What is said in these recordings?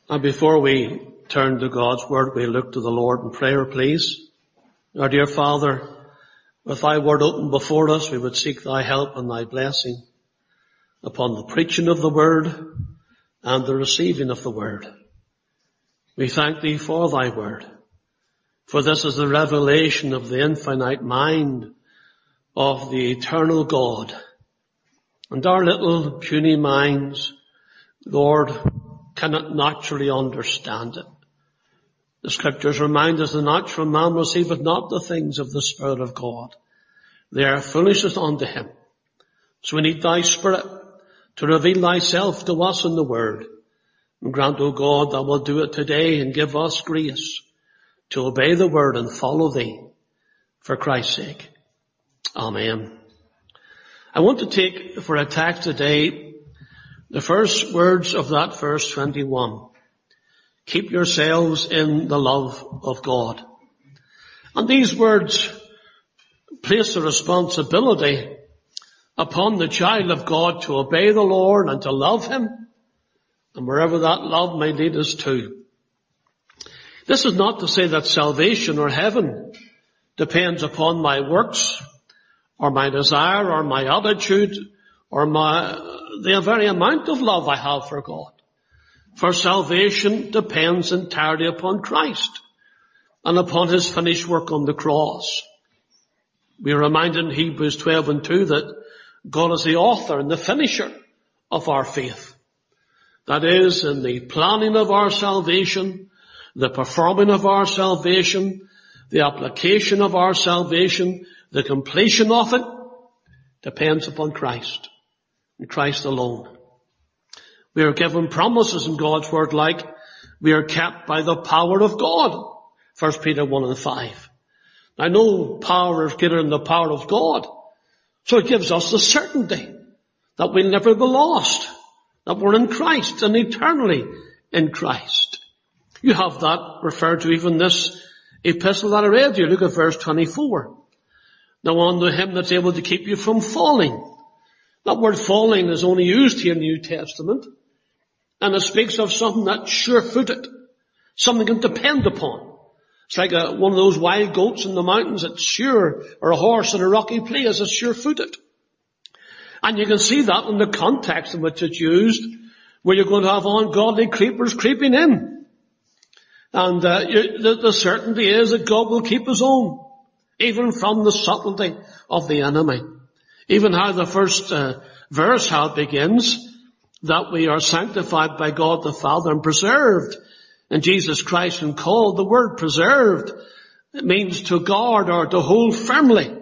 And before we turn to God's Word, we look to the Lord in prayer, please. Our dear Father, with thy Word open before us, we would seek thy help and thy blessing upon the preaching of the Word and the receiving of the Word. We thank thee for thy Word, for this is the revelation of the infinite mind of the eternal God. And our little puny minds, Lord, cannot naturally understand it. The Scriptures remind us the natural man receiveth not the things of the Spirit of God. They are foolishness unto him. So we need thy Spirit to reveal thyself to us in the Word. And grant, O God, thou wilt do it today and give us grace to obey the Word and follow thee for Christ's sake. Amen. I want to take for a text today the first words of that verse 21. Keep yourselves in the love of God. And these words place a responsibility upon the child of God to obey the Lord and to love him, and wherever that love may lead us to. This is not to say that salvation or heaven depends upon my works or my desire or my attitude or the very amount of love I have for God. For salvation depends entirely upon Christ and upon his finished work on the cross. We are reminded in Hebrews 12:2 that God is the author and the finisher of our faith. That is, in the planning of our salvation, the performing of our salvation, the application of our salvation, the completion of it depends upon Christ and Christ alone. We are given promises in God's Word like we are kept by the power of God. 1 Peter 1:5. Now no power is greater than the power of God. So it gives us the certainty that we'll never be lost, that we're in Christ and eternally in Christ. You have that referred to even this epistle that I read you. Look at verse 24. Now unto him that's able to keep you from falling. That word falling is only used here in the New Testament. And it speaks of something that's sure-footed. Something you can depend upon. It's like one of those wild goats in the mountains. It's sure, or a horse in a rocky place. It's sure-footed. And you can see that in the context in which it's used, where you're going to have ungodly creepers creeping in. And the certainty is that God will keep his own, even from the subtlety of the enemy. Even how the first verse how it begins, that we are sanctified by God the Father and preserved in Jesus Christ and called. The word preserved, it means to guard or to hold firmly.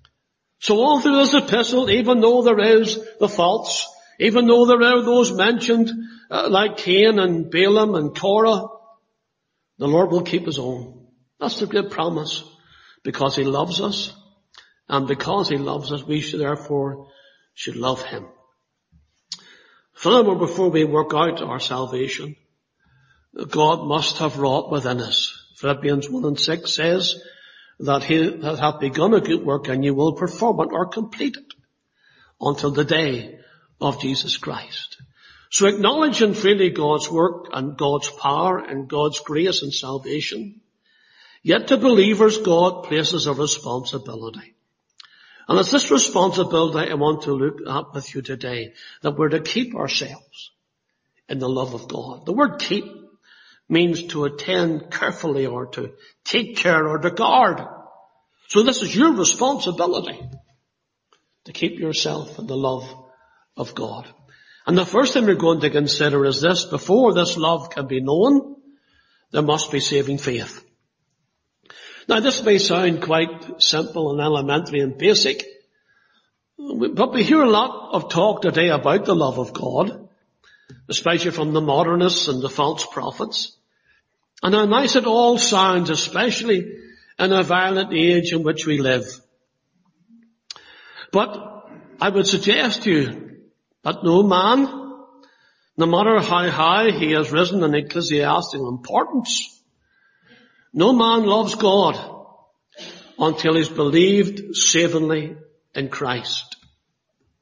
So all through this epistle, even though there is the faults, even though there are those mentioned like Cain and Balaam and Korah, the Lord will keep his own. That's the great promise, because he loves us. And because he loves us, we should therefore love him. Furthermore, before we work out our salvation, God must have wrought within us. Philippians 1:6 says that he that hath begun a good work and you will perform it or complete it until the day of Jesus Christ. So acknowledging freely God's work and God's power and God's grace and salvation, yet to believers God places a responsibility. And it's this responsibility I want to look at with you today, that we're to keep ourselves in the love of God. The word keep means to attend carefully or to take care or to guard. So this is your responsibility, to keep yourself in the love of God. And the first thing we're going to consider is this: before this love can be known, there must be saving faith. Now this may sound quite simple and elementary and basic, but we hear a lot of talk today about the love of God, especially from the modernists and the false prophets. And how nice it all sounds, especially in a violent age in which we live. But I would suggest to you that no man, no matter how high he has risen in ecclesiastical importance, no man loves God until he's believed savingly in Christ.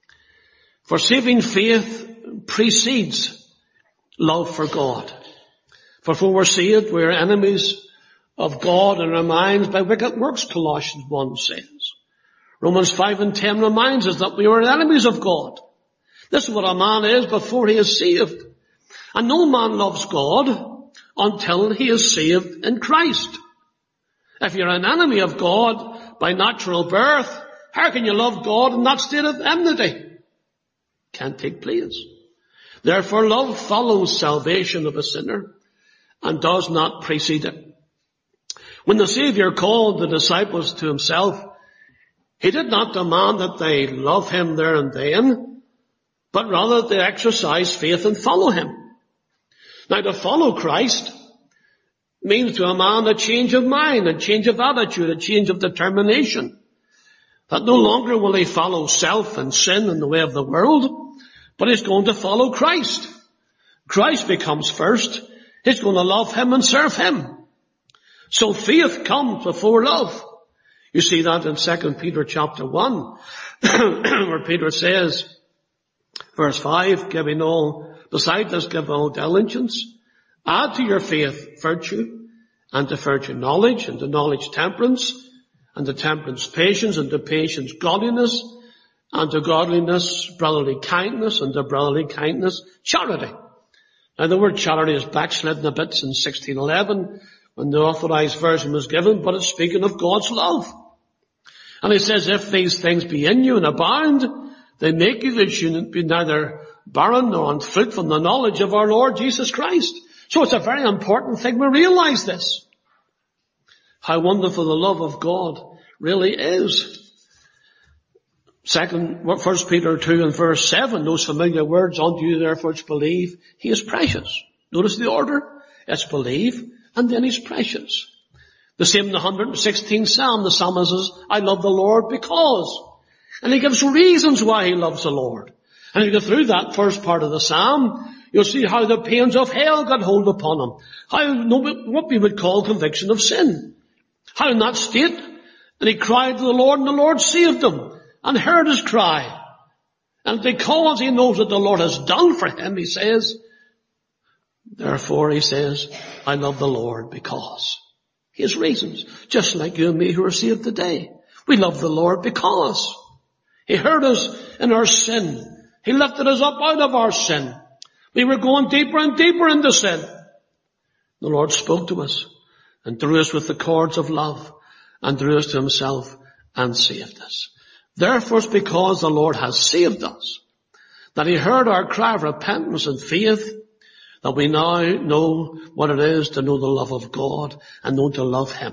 For saving faith precedes love for God. For before we're saved, we're enemies of God in our minds by wicked works, Colossians 1 says. Romans 5 and 10 reminds us that we were enemies of God. This is what a man is before he is saved. And no man loves God until he is saved in Christ. If you're an enemy of God by natural birth, how can you love God in that state of enmity? Can't take place. Therefore love follows salvation of a sinner and does not precede it. When the Saviour called the disciples to himself, he did not demand that they love him there and then, but rather that they exercise faith and follow him. Now to follow Christ means to a man a change of mind, a change of attitude, a change of determination. That no longer will he follow self and sin and the way of the world, but he's going to follow Christ. Christ becomes first. He's going to love him and serve him. So faith comes before love. You see that in 2 Peter chapter 1, where Peter says, verse 5, besides this give all diligence, add to your faith virtue, and to virtue knowledge, and to knowledge temperance, and to temperance patience, and to patience godliness, and to godliness brotherly kindness, and to brotherly kindness charity. Now the word charity is backslidden a bit since 1611 when the authorized version was given, but it's speaking of God's love. And he says, if these things be in you and abound, they make you that you be neither barren nor unfruitful in the knowledge of our Lord Jesus Christ. So it's a very important thing we realize this. How wonderful the love of God really is. 1 Peter 2 and verse 7, those familiar words, unto you therefore which believe, he is precious. Notice the order. It's believe, and then he's precious. The same in the 116th Psalm, the psalmist says, I love the Lord because. And he gives reasons why he loves the Lord. And if you go through that first part of the psalm, you'll see how the pains of hell got hold upon him. How what we would call conviction of sin. How in that state, and he cried to the Lord, and the Lord saved him, and heard his cry. And because he knows what the Lord has done for him, he says, therefore he says, I love the Lord because. He has reasons, just like you and me who are saved today. We love the Lord because he heard us in our sin. He lifted us up out of our sin. We were going deeper and deeper into sin. The Lord spoke to us and drew us with the cords of love and drew us to himself and saved us. Therefore it's because the Lord has saved us that he heard our cry of repentance and faith, that we now know what it is to know the love of God and know to love him.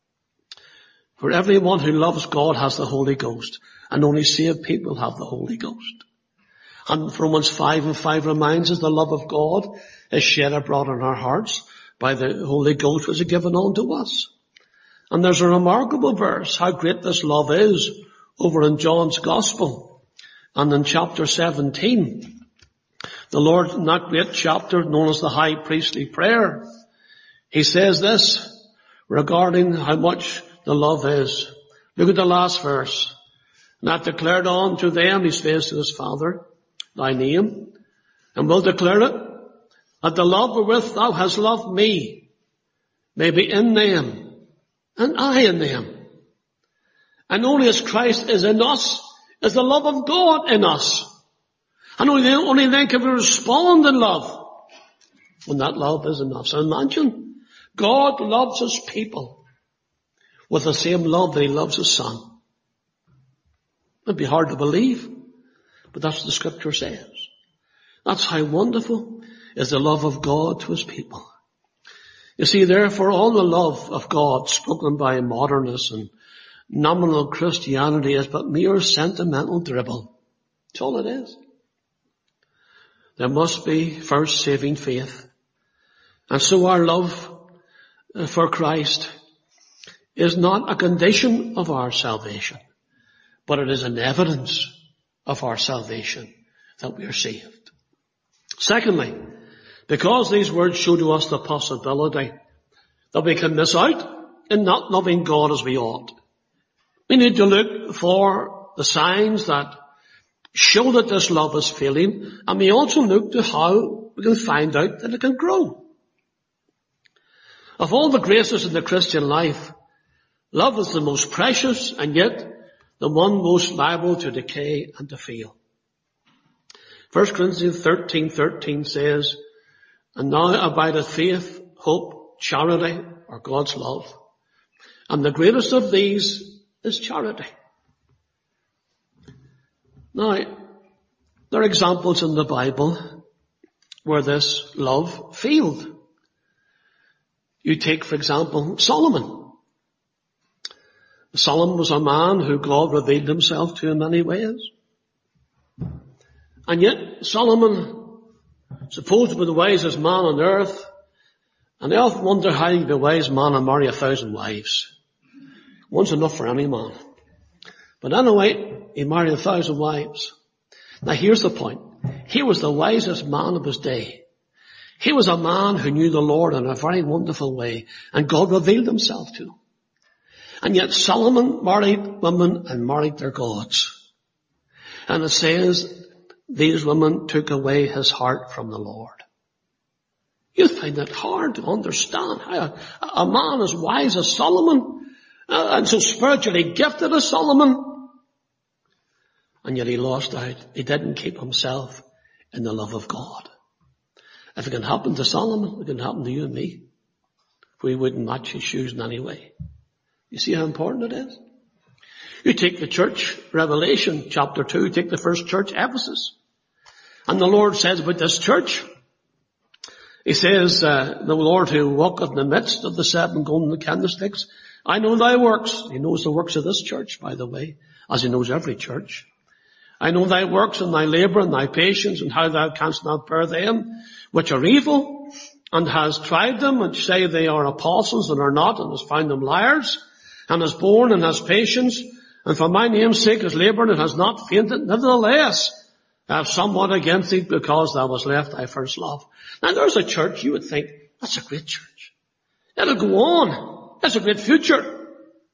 For everyone who loves God has the Holy Ghost, and only saved people have the Holy Ghost. And Romans 5 and 5 reminds us the love of God is shed abroad in our hearts by the Holy Ghost which is given unto us. And there's a remarkable verse, how great this love is, over in John's Gospel. And in chapter 17, the Lord, in that great chapter known as the High Priestly Prayer, he says this regarding how much the love is. Look at the last verse. And hath declared unto them, he says to his Father, thy name, and will declare it, that the love wherewith thou hast loved me may be in them, and I in them. And only as Christ is in us, is the love of God in us. And only then can we respond in love, when that love is enough. So imagine, God loves his people with the same love that he loves his Son. It'd be hard to believe, but that's what the scripture says. That's how wonderful is the love of God to his people. You see, therefore, all the love of God spoken by modernists and nominal Christianity is but mere sentimental dribble. That's all it is. There must be first saving faith. And so our love for Christ is not a condition of our salvation, but it is an evidence of our salvation that we are saved. Secondly, because these words show to us the possibility that we can miss out in not loving God as we ought, we need to look for the signs that show that this love is failing, and we also look to how we can find out that it can grow. Of all the graces in the Christian life, love is the most precious and yet the one most liable to decay and to fail. 1 Corinthians 13:13 says, and now abideth faith, hope, charity, or God's love. And the greatest of these is charity. Now, there are examples in the Bible where this love failed. You take, for example, Solomon. Solomon was a man who God revealed himself to in many ways. And yet Solomon, supposed to be the wisest man on earth, and they often wonder how you be a wise man and marry 1,000 wives. One's enough for any man. But anyway, he married 1,000 wives. Now here's the point. He was the wisest man of his day. He was a man who knew the Lord in a very wonderful way, and God revealed himself to him. And yet Solomon married women and married their gods. And it says these women took away his heart from the Lord. You find it hard to understand how a man as wise as Solomon and so spiritually gifted as Solomon, and yet he lost out. He didn't keep himself in the love of God. If it can happen to Solomon, it can happen to you and me. If we wouldn't match his shoes in any way. You see how important it is? You take the church, Revelation chapter 2, take the first church, Ephesus. And the Lord says about this church, he says, the Lord who walketh in the midst of the 7 golden candlesticks, I know thy works. He knows the works of this church, by the way, as he knows every church. I know thy works and thy labour and thy patience and how thou canst not bear them which are evil, and has tried them and say they are apostles and are not, and has found them liars, and has borne and has patience, and for my name's sake has laboured and has not fainted. Nevertheless, I have somewhat against thee because thou hast left thy first love. Now there's a church you would think, that's a great church. It'll go on. That's a great future.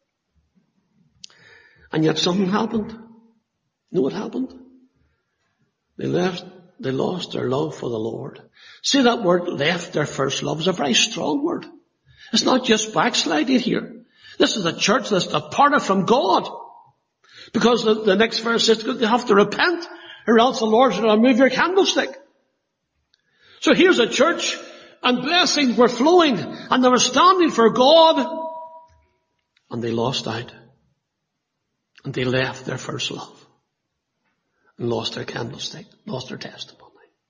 And yet something happened. You know what happened? They lost their love for the Lord. See, that word left their first love is a very strong word. It's not just backsliding here. This is a church that's departed from God. Because the next verse says you have to repent or else the Lord shall remove your candlestick. So here's a church and blessings were flowing and they were standing for God and they lost out. And they left their first love. And lost their candlestick, lost their testimony.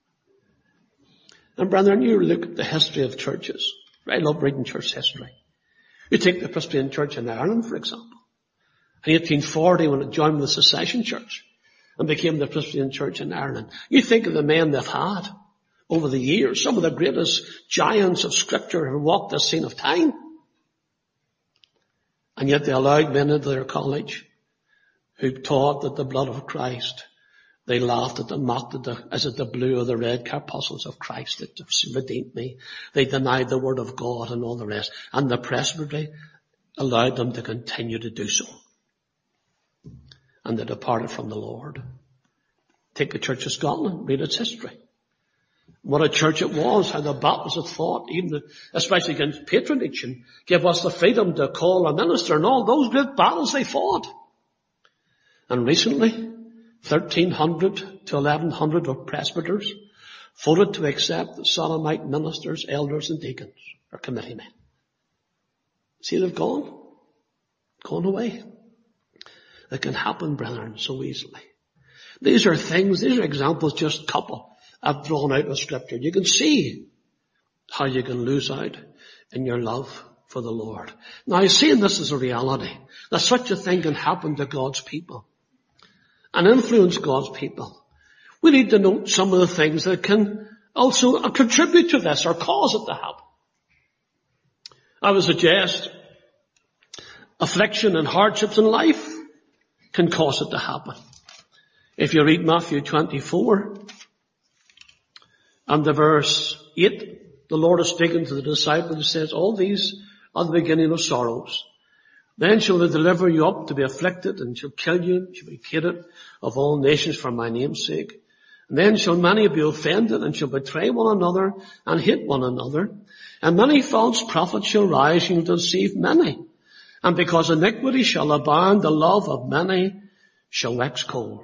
And brethren, you look at the history of churches. I love reading church history. You take the Presbyterian Church in Ireland, for example. In 1840, when it joined with the Secession Church and became the Presbyterian Church in Ireland. You think of the men they've had over the years, some of the greatest giants of Scripture who walked the scene of time. And yet they allowed men into their college who taught that the blood of Christ, they laughed at them, mocked at them, is it the blue or the red corpuscles of Christ that redeemed me? They denied the word of God and all the rest. And the presbytery allowed them to continue to do so. And they departed from the Lord. Take the Church of Scotland, read its history. What a church it was, how the Baptists had fought, especially against patronage, and gave us the freedom to call a minister and all those great battles they fought. And recently, 1,300 to 1,100 of presbyters voted to accept the sodomite ministers, elders and deacons, or committee men. See, they've gone away. It can happen, brethren, so easily. These are examples, just a couple I've drawn out of Scripture. You can see how you can lose out in your love for the Lord. Now, seeing this as a reality, that such a thing can happen to God's people and influence God's people, we need to note some of the things that can also contribute to this or cause it to happen. I would suggest affliction and hardships in life can cause it to happen. If you read Matthew 24 and the verse 8, the Lord is speaking to the disciples and says, all these are the beginning of sorrows. Then shall they deliver you up to be afflicted and shall kill you, and shall be hated of all nations for my name's sake. And then shall many be offended and shall betray one another and hate one another. And many false prophets shall rise and deceive many. And because iniquity shall abound, the love of many shall wax cold.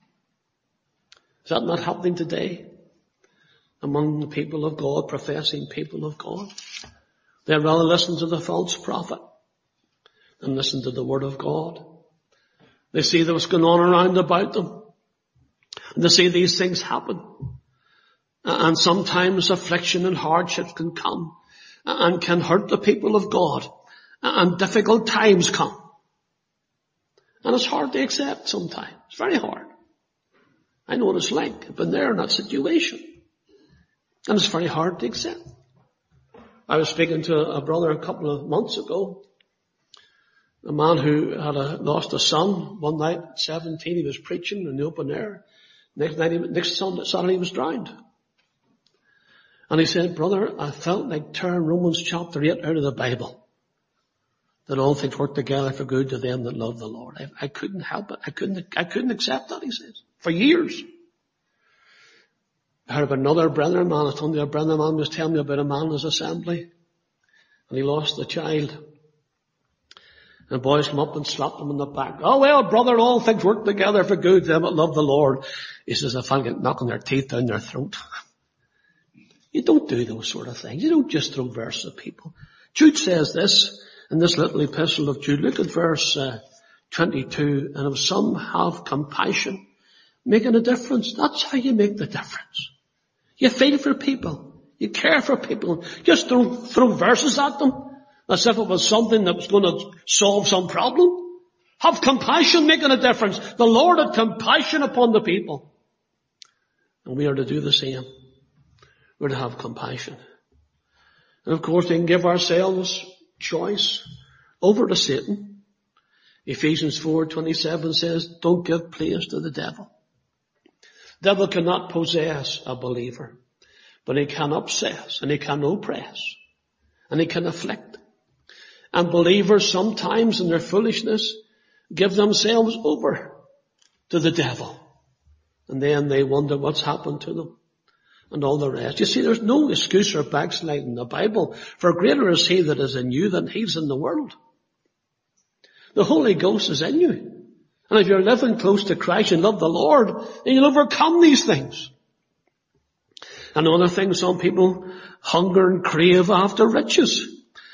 Is that not happening today among the people of God, professing people of God? They'd rather listen to the false prophet than listen to the word of God. They see what's going on around about them. And they see these things happen. And sometimes affliction and hardship can come and can hurt the people of God. And difficult times come. And it's hard to accept sometimes. It's very hard. I know what it's like. I've been there in that situation. And it's very hard to accept. I was speaking to a brother a couple of months ago. A man who had lost a son one night at 17. He was preaching in the open air. Next Saturday he was drowned. And he said, brother, I felt like tearing Romans chapter 8 out of the Bible. That all things work together for good to them that love the Lord. I couldn't help it. I couldn't accept that, he says. For years. I heard of another brethren man. I told you a brethren man was telling me about a man in his assembly. And he lost a child. And boys come up and slapped him in the back. Oh well, brother, all things work together for good to them that love the Lord. He says, I find it knocking their teeth down their throat. You don't do those sort of things. You don't just throw verses at people. Jude says this in this little epistle of Jude. Look at verse 22. And if some have compassion, making a difference. That's how you make the difference. You feel for people. You care for people. Just don't throw verses at them as if it was something that was going to solve some problem. Have compassion, making a difference. The Lord had compassion upon the people. And we are to do the same. We're to have compassion. And of course, we can give ourselves choice over to Satan. Ephesians 4:27 says, don't give place to the devil. The devil cannot possess a believer, but he can obsess, and he can oppress, and he can afflict. And believers sometimes in their foolishness give themselves over to the devil. And then they wonder what's happened to them and all the rest. You see, there's no excuse for backsliding in the Bible. For greater is he that is in you than he's in the world. The Holy Ghost is in you. And if you're living close to Christ and love the Lord, then you'll overcome these things. Another thing, some people hunger and crave after riches.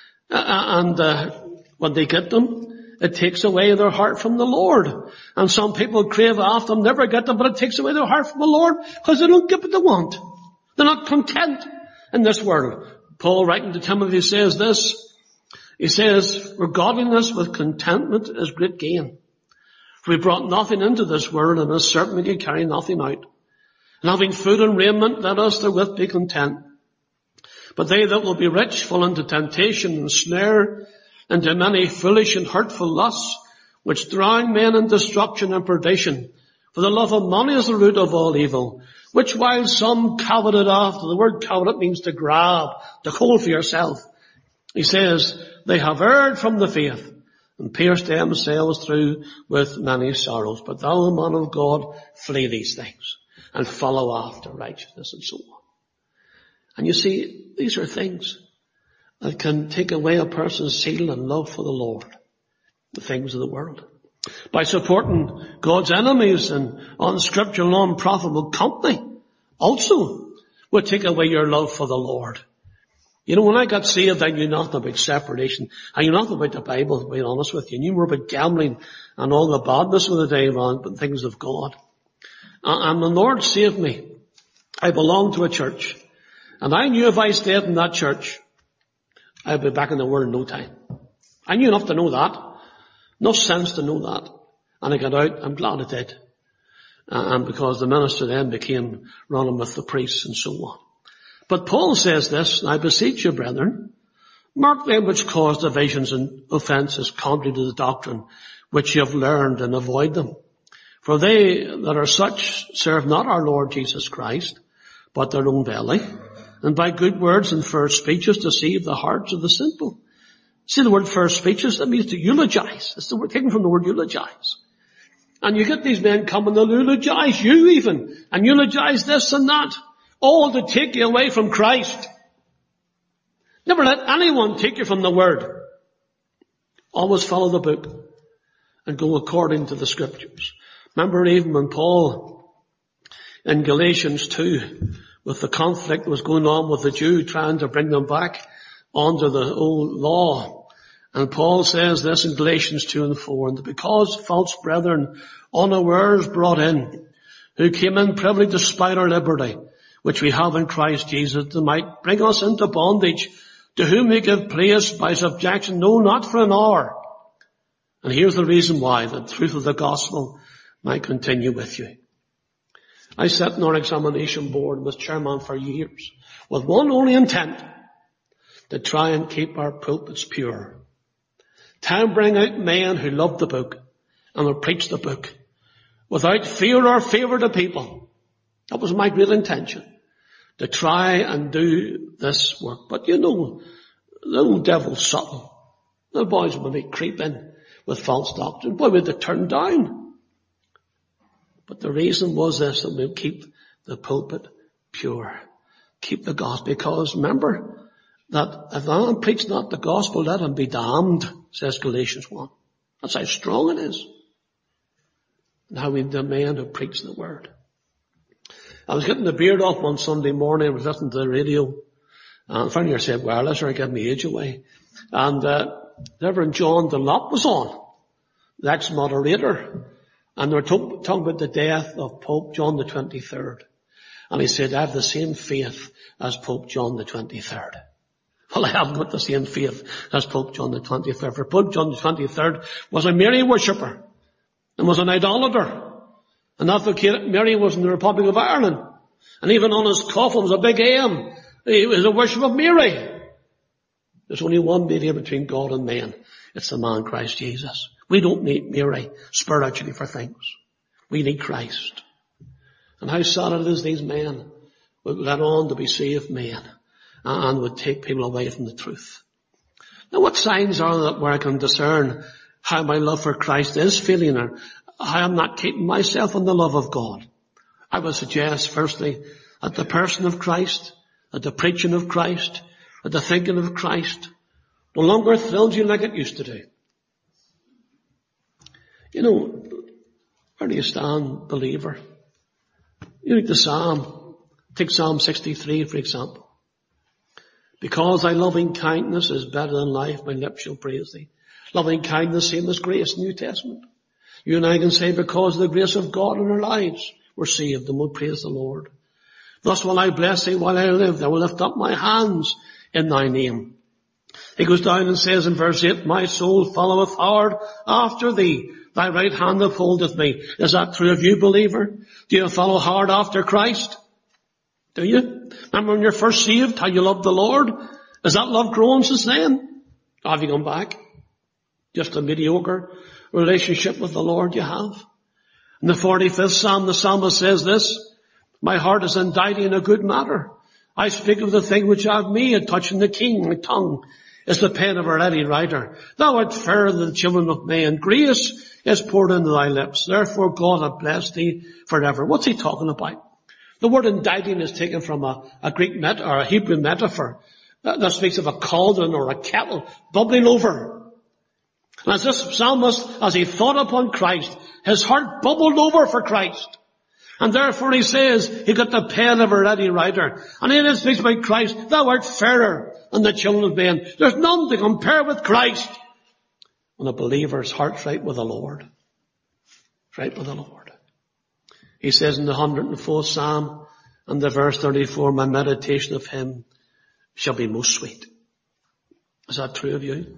And when they get them, it takes away their heart from the Lord. And some people crave after them, never get them, but it takes away their heart from the Lord because they don't get what they want. They're not content in this world. Paul, writing to Timothy, says this. He says, for godliness with contentment is great gain. For we brought nothing into this world, and as certain we can carry nothing out. And having food and raiment, let us therewith be content. But they that will be rich fall into temptation and snare, into many foolish and hurtful lusts, which drown men in destruction and perdition. For the love of money is the root of all evil, which while some coveted after, the word covet means to grab, to hold for yourself. He says, they have erred from the faith, and pierced themselves through with many sorrows. But thou, man of God, flee these things, and follow after righteousness, and so on. And you see, these are things that can take away a person's zeal and love for the Lord, the things of the world. By supporting God's enemies and unscriptural, unprofitable company, also will take away your love for the Lord. You know, when I got saved, I knew nothing about separation. I knew nothing about the Bible, to be honest with you. I knew more about gambling and all the badness of the day around, but things of God. And the Lord saved me. I belonged to a church. And I knew if I stayed in that church, I'd be back in the world in no time. I knew enough to know that. Enough sense to know that. And I got out. I'm glad I did. And because the minister then became running with the priests and so on. But Paul says this, I beseech you, brethren, mark them which cause divisions and offences contrary to the doctrine which you have learned, and avoid them. For they that are such serve not our Lord Jesus Christ, but their own belly, and by good words and fair speeches deceive the hearts of the simple. See the word fair speeches? That means to eulogize. It's the word taken from the word eulogize. And you get these men coming to eulogize you even, and eulogize this and that, all to take you away from Christ. Never let anyone take you from the Word. Always follow the book and go according to the Scriptures. Remember even when Paul in Galatians 2, with the conflict that was going on with the Jew trying to bring them back under the old law. And Paul says this in Galatians 2 and 4, and because false brethren unawares brought in, who came in privily to spite our liberty, which we have in Christ Jesus, they might bring us into bondage, to whom we give place by subjection, no, not for an hour. And here's the reason why, the truth of the gospel might continue with you. I sat in our examination board and was chairman for years, with one only intent, to try and keep our pulpits pure. Try and bring out men who love the book and will preach the book without fear or favour to people. That was my great intention, to try and do this work. But you know, the old devil's subtle. The boys would be creeping with false doctrine. Boy, would they turn down. But the reason was this, that we'll keep the pulpit pure. Keep the gospel. Because remember that if anyone preach not the gospel, let him be damned, says Galatians 1. That's how strong it is. And how we demand to preach the word. I was getting the beard off one Sunday morning. I was listening to the radio. And a friend here said, wireless, or give me age away. And Reverend John Dunlop was on, the ex-moderator. And they were talking about the death of Pope John the 23rd. And he said, I have the same faith as Pope John the 23rd. Well, I haven't got the same faith as Pope John the 23rd. For Pope John the 23rd was a Mary worshipper and was an idolater. And advocated Mary was in the Republic of Ireland. And even on his coffin was a big M. It was a worship of Mary. There's only one mediator between God and man. It's the man Christ Jesus. We don't need Mary spiritually for things. We need Christ. And how sad it is these men would let on to be saved men and would take people away from the truth. Now what signs are that where I can discern how my love for Christ is feeling or how I'm not keeping myself in the love of God? I would suggest firstly that the person of Christ, that the preaching of Christ, that the thinking of Christ no longer thrills you like it used to do. You know, where do you stand, believer? You read the Psalm. Take Psalm 63, for example. Because thy loving kindness is better than life, my lips shall praise thee. Loving kindness, same as grace, New Testament. You and I can say, because of the grace of God in our lives, we're saved and we'll praise the Lord. Thus will I bless thee while I live. I will lift up my hands in thy name. He goes down and says in verse 8, my soul followeth hard after thee. Thy right hand upholdeth me. Is that true of you, believer? Do you follow hard after Christ? Do you? Remember when you're first saved, how you loved the Lord? Is that love grown since then? Or have you gone back? Just a mediocre relationship with the Lord you have? In the 45th Psalm, the psalmist says this, my heart is inditing in a good matter. I speak of the thing which I have made, touching the king. My tongue is the pen of a ready writer. Thou art fairer than the children of men. Grace is poured into thy lips. Therefore God hath blessed thee forever. What's he talking about? The word inditing is taken from a Greek or a Hebrew metaphor that speaks of a cauldron or a kettle bubbling over. And as this psalmist, as he thought upon Christ, his heart bubbled over for Christ. And therefore he says, he got the pen of a ready writer. And then it speaks about Christ, thou art fairer than the children of men. There's none to compare with Christ. When a believer's heart's right with the Lord. Right with the Lord. He says in the 104th Psalm and the verse 34, my meditation of him shall be most sweet. Is that true of you?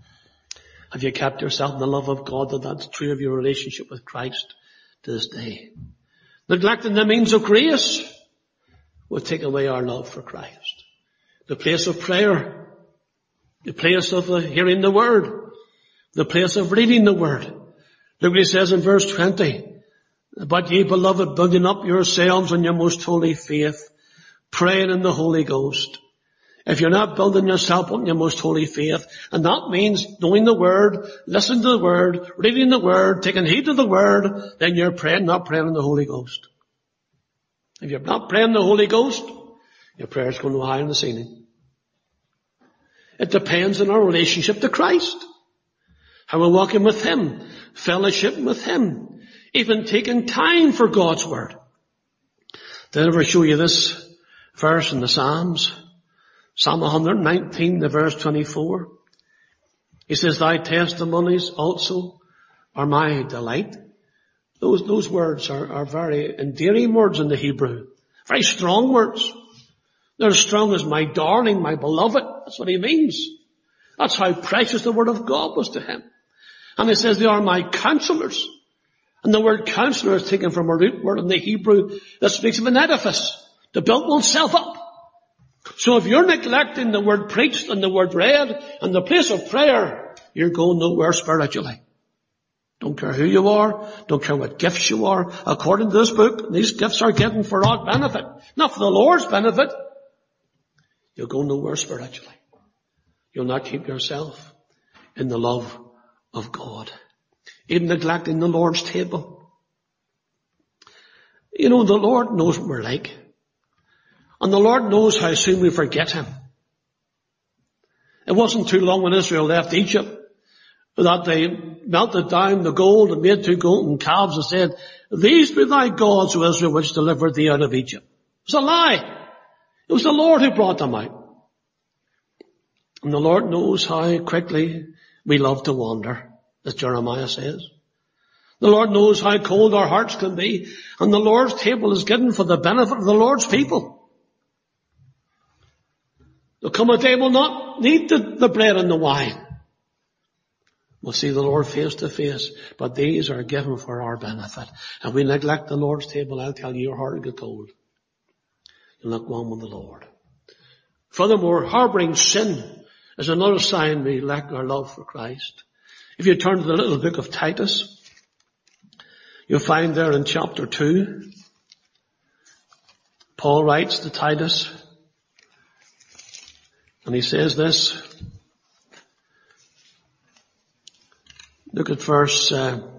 Have you kept yourself in the love of God that that's true of your relationship with Christ to this day? Neglecting the means of grace will take away our love for Christ. The place of prayer, the place of hearing the word, the place of reading the word. Look what he says in verse 20. But ye beloved, building up yourselves on your most holy faith, praying in the Holy Ghost. If you're not building yourself on your most holy faith, and that means knowing the Word, listening to the Word, reading the Word, taking heed to the Word, then you're praying, not praying in the Holy Ghost. If you're not praying in the Holy Ghost, your prayer's going to high in the ceiling. It depends on our relationship to Christ. How we're walking with Him, fellowshipping with Him, even taking time for God's Word. Did I ever show you this verse in the Psalms? Psalm 119, the verse 24. He says, thy testimonies also are my delight. Those words are very endearing words in the Hebrew. Very strong words. They're as strong as my darling, my beloved. That's what he means. That's how precious the Word of God was to him. And he says they are my counselors. And the word counselor is taken from a root word in the Hebrew that speaks of an edifice, to build oneself up. So if you're neglecting the word preached and the word read and the place of prayer, you're going nowhere spiritually. Don't care who you are, don't care what gifts you are. According to this book, these gifts are given for our benefit, not for the Lord's benefit. You'll go nowhere spiritually. You'll not keep yourself in the love of God. Even neglecting the Lord's table. You know, the Lord knows what we're like. And the Lord knows how soon we forget Him. It wasn't too long when Israel left Egypt that they melted down the gold and made 2 golden calves and said, these be thy gods, O Israel, which delivered thee out of Egypt. It was a lie. It was the Lord who brought them out. And the Lord knows how quickly we love to wander, as Jeremiah says. The Lord knows how cold our hearts can be, and the Lord's table is given for the benefit of the Lord's people. There'll come a day we'll not need the bread and the wine. We'll see the Lord face to face, but these are given for our benefit. If we neglect the Lord's table, I'll tell you, your heart will get cold. You'll not go on with the Lord. Furthermore, harboring sin is another sign we lack our love for Christ. If you turn to the little book of Titus, you'll find there in chapter 2, Paul writes to Titus, and he says this. Look at verse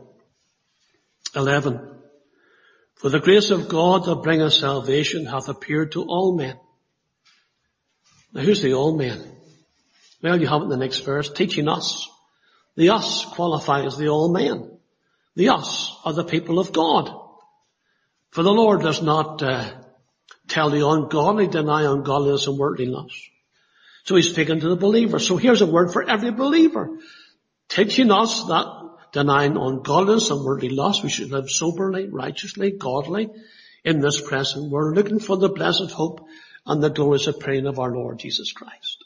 11. For the grace of God that bringeth salvation hath appeared to all men. Now who's the all men? Well, you have it in the next verse. Teaching us. The us qualifies the all men. The us are the people of God. For the Lord does not tell the ungodly, deny ungodliness and worldly lust. So he's speaking to the believer. So here's a word for every believer. Teaching us that denying ungodliness and worldly lust, we should live soberly, righteously, godly in this present world, looking for the blessed hope and the glorious appearing of our Lord Jesus Christ.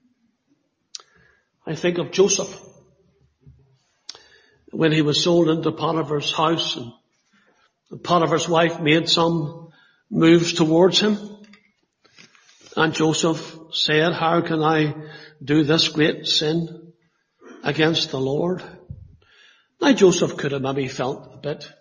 I think of Joseph when he was sold into Potiphar's house, and Potiphar's wife made some moves towards him. And Joseph said, how can I do this great sin against the Lord? Now Joseph could have maybe felt a bit,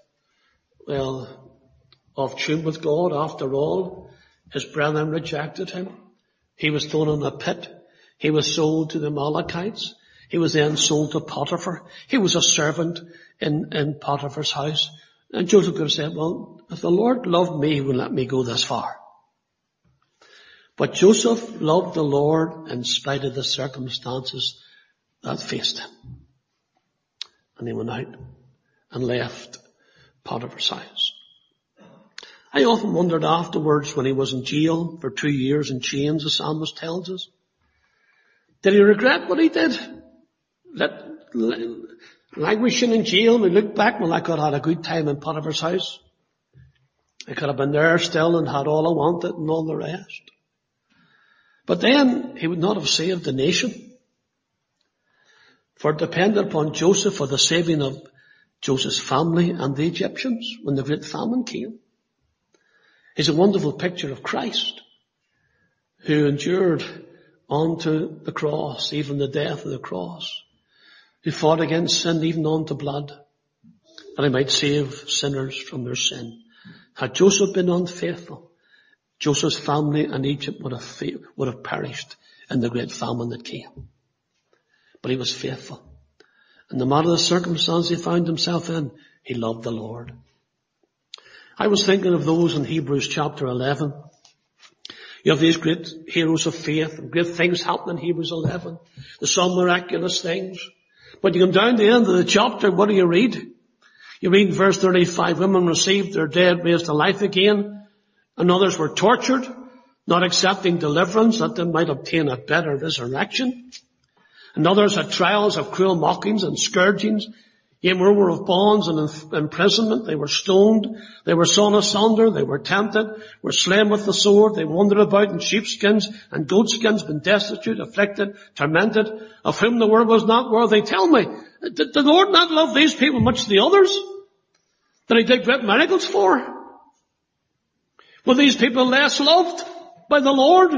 off tune with God. After all, his brethren rejected him. He was thrown in a pit. He was sold to the Amalekites. He was then sold to Potiphar. He was a servant in Potiphar's house. And Joseph could have said, well, if the Lord loved me, he would let me go this far. But Joseph loved the Lord in spite of the circumstances that faced him. And he went out and left Potiphar's house. I often wondered afterwards when he was in jail for 2 years in chains, the psalmist tells us. Did he regret what he did? Languishing in jail, we look back, well, I could have had a good time in Potiphar's house. I could have been there still and had all I wanted and all the rest. But then he would not have saved the nation. For it depended upon Joseph for the saving of Joseph's family and the Egyptians when the great famine came. He's a wonderful picture of Christ, who endured onto the cross, even the death of the cross, who fought against sin even unto blood, that he might save sinners from their sin. Had Joseph been unfaithful, Joseph's family and Egypt would have perished in the great famine that came. But he was faithful. And no matter the circumstance he found himself in, he loved the Lord. I was thinking of those in Hebrews chapter 11. You have these great heroes of faith and great things happen in Hebrews 11. There's some miraculous things. But you come down to the end of the chapter, what do you read? You read in verse 35, women received their dead raised to life again, and others were tortured, not accepting deliverance that they might obtain a better resurrection. And others had trials of cruel mockings and scourgings, yea, moreover of bonds and imprisonment. They were stoned, they were sawn asunder, they were tempted, were slain with the sword, they wandered about in sheepskins and goatskins, been destitute, afflicted, tormented, of whom the word was not worthy. Tell me, did the Lord not love these people much the others that he did great miracles for? Were these people less loved by the Lord?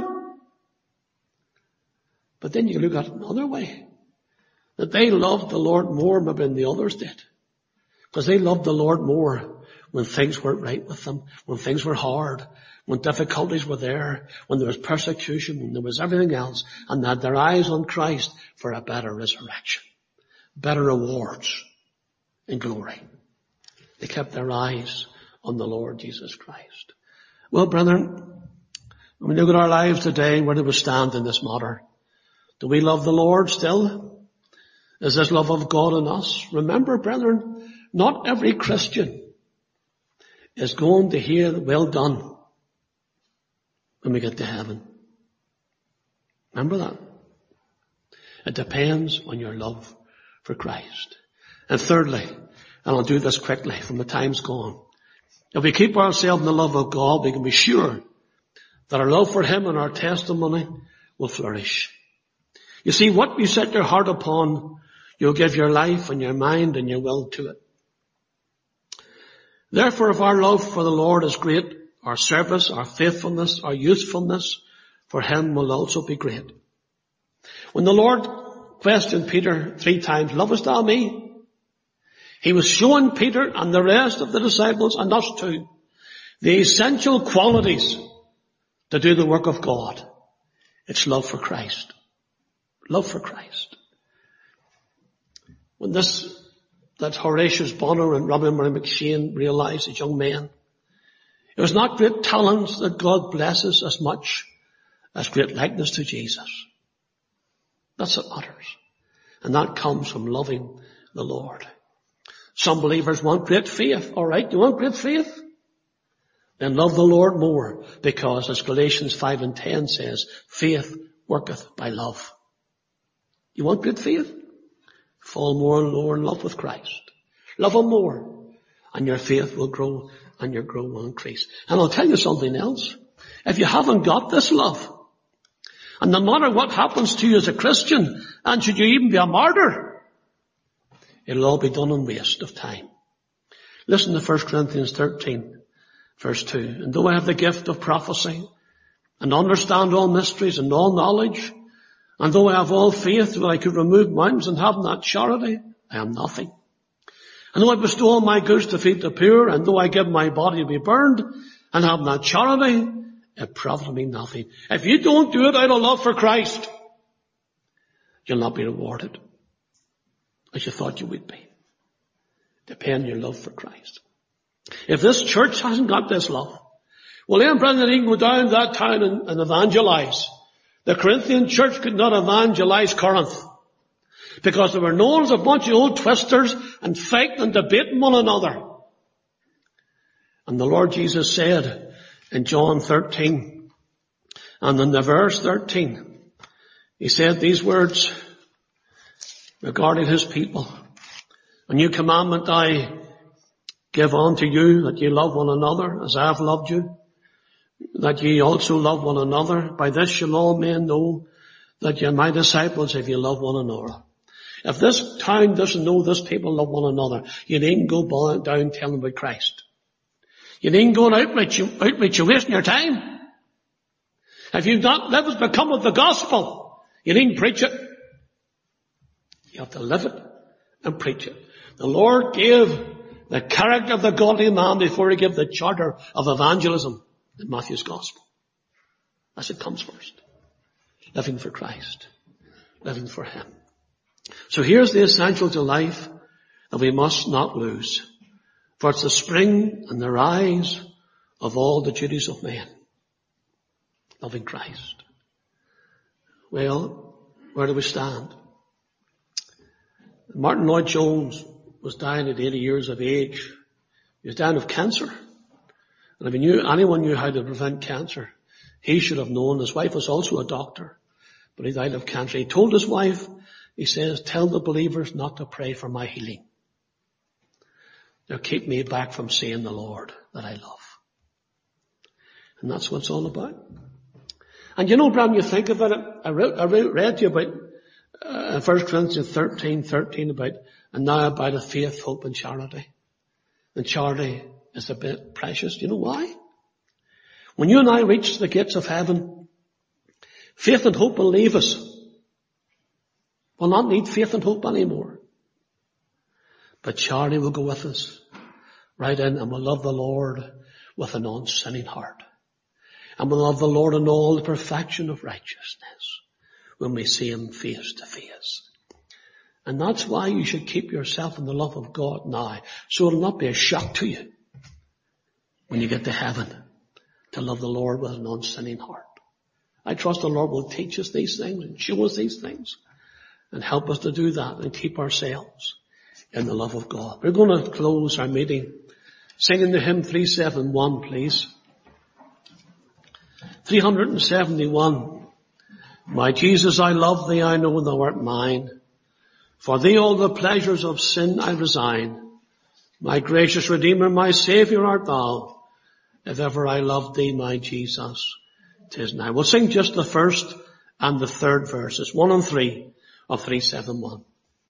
But then you look at it another way. That they loved the Lord more maybe than the others did. Because they loved the Lord more when things weren't right with them, when things were hard, when difficulties were there, when there was persecution, when there was everything else, and they had their eyes on Christ for a better resurrection, better rewards in glory. They kept their eyes on the Lord Jesus Christ. Well, brethren, when we look at our lives today, where do we stand in this matter? Do we love the Lord still? Is this love of God in us? Remember, brethren, not every Christian is going to hear well done when we get to heaven. Remember that. It depends on your love for Christ. And thirdly, and I'll do this quickly from the time's gone, if we keep ourselves in the love of God, we can be sure that our love for him and our testimony will flourish. You see, what you set your heart upon, you'll give your life and your mind and your will to it. Therefore, if our love for the Lord is great, our service, our faithfulness, our usefulness for him will also be great. When the Lord questioned Peter 3 times, lovest thou me? He was showing Peter and the rest of the disciples, and us too, the essential qualities to do the work of God. It's love for Christ. Love for Christ. When that Horatius Bonner and Robin Murray McShane realized, as young men, it was not great talents that God blesses as much as great likeness to Jesus. That's what matters. And that comes from loving the Lord. Some believers want great faith. All right, you want great faith? Then love the Lord more, because as Galatians 5:10 says, faith worketh by love. You want great faith? Fall more and more in love with Christ. Love him more, and your faith will grow and your growth will increase. And I'll tell you something else. If you haven't got this love, and no matter what happens to you as a Christian, and should you even be a martyr, it'll all be done in waste of time. Listen to 1 Corinthians 13, verse 2. And though I have the gift of prophecy, and understand all mysteries and all knowledge, and though I have all faith that I could remove mountains and have not charity, I am nothing. And though I bestow all my goods to feed the poor, and though I give my body to be burned, and have not charity, it profiteth me nothing. If you don't do it out of love for Christ, you'll not be rewarded as you thought you would be. Depend on your love for Christ. If this church hasn't got this love, well then, brethren, you can go down that town and evangelize. The Corinthian church could not evangelize Corinth because they were known as a bunch of old twisters and fighting and debating one another. And the Lord Jesus said in John 13, and in the verse 13, he said these words regarding his people. A new commandment I give unto you, that ye love one another as I have loved you, that ye also love one another. By this shall all men know that ye are my disciples, if ye love one another. If this town doesn't know this people love one another, you needn't go down telling about Christ. You needn't go on outreach, you're wasting your time. If you've not lived as become of the gospel, you needn't preach it. You have to live it and preach it. The Lord gave the character of the godly man before he gave the charter of evangelism in Matthew's gospel. As it comes first. living for Christ, living for Him. So here's the essential to life that we must not lose. For it's the spring and the rise of all the duties of man. Loving Christ. Well, where do we stand? Martin Lloyd-Jones was dying at 80 years of age. He was dying of cancer. And if anyone knew how to prevent cancer, he should have known. His wife was also a doctor, but he died of cancer. He told his wife, he says, tell the believers not to pray for my healing. They'll keep me back from seeing the Lord that I love. And that's what it's all about. And you know, Bram, you think about it, I read to you about 1 Corinthians 13 about, and now about a faith, hope and charity. And charity is a bit precious. Do you know why? When you and I reach the gates of heaven, faith and hope will leave us. We'll not need faith and hope anymore. But charity will go with us right in, and we'll love the Lord with an unsinning heart. And we'll love the Lord in all the perfection of righteousness when we see Him face to face. And that's why you should keep yourself in the love of God now, so it'll not be a shock to you when you get to heaven to love the Lord with an unsinning heart. I trust the Lord will teach us these things and show us these things and help us to do that and keep ourselves in the love of God. We're going to close our meeting singing the hymn 371, please. 371. My Jesus, I love Thee, I know Thou art mine. For Thee all the pleasures of sin I resign. My gracious Redeemer, my Saviour art Thou. If ever I loved Thee, my Jesus, 'tis now. We'll sing just the first and the third verses, 1 and 3 of 371.